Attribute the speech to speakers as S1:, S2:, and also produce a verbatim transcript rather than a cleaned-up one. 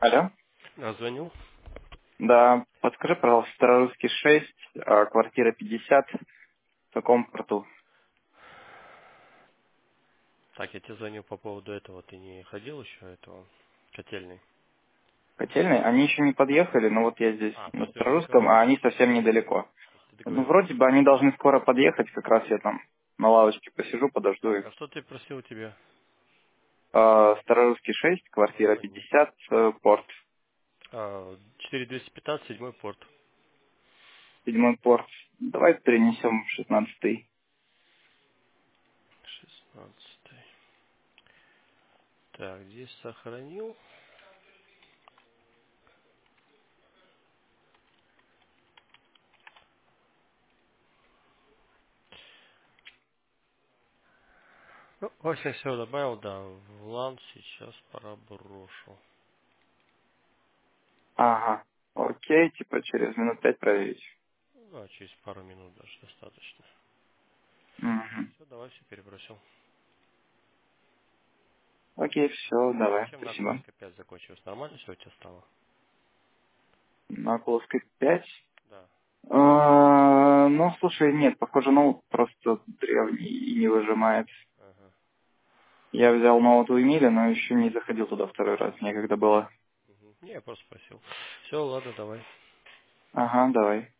S1: Алло.
S2: А, звонил.
S1: Да, подскажи, пожалуйста, Старорусский шесть, а, квартира пятьдесят, в каком порту?
S2: Так, я тебе звонил по поводу этого. Ты не ходил еще этого котельный?
S1: Котельный? Они еще не подъехали, но вот я здесь
S2: А, то
S1: на
S2: есть ты уже
S1: Старорусском,
S2: договорился.
S1: а они совсем недалеко.
S2: То есть ты
S1: Ну,
S2: договорился.
S1: вроде бы они должны скоро подъехать, как раз я там на лавочке посижу, подожду
S2: Так,
S1: их.
S2: а что ты просил тебе?
S1: А, Старорусский шесть, квартира
S2: Название.
S1: пятьдесят, э, порт.
S2: А, четыре двести пятнадцать, седьмой порт.
S1: Седьмой порт. Давай перенесем в шестнадцатый.
S2: Шестнадцатый. Так, здесь сохранил. Ну, в общем, все добавил, да. В лан сейчас проброшу.
S1: Ага. Окей, типа через минут пять проверить.
S2: Ну, да, через пару минут даже достаточно.
S1: Угу.
S2: Все, давай все перебросил.
S1: Окей, все, давай,
S2: Чем на
S1: спасибо.
S2: Окуловской пять закончилось? Нормально все у тебя стало?
S1: На Коловской пять.
S2: Да.
S1: А, ну, слушай, нет, похоже, ноут просто древний и не выжимает.
S2: Ага.
S1: Я взял ноут у Эмиля, но еще не заходил туда второй раз, некогда было.
S2: Мгм. Не, я просто спросил. Все, ладно, давай.
S1: Ага, давай.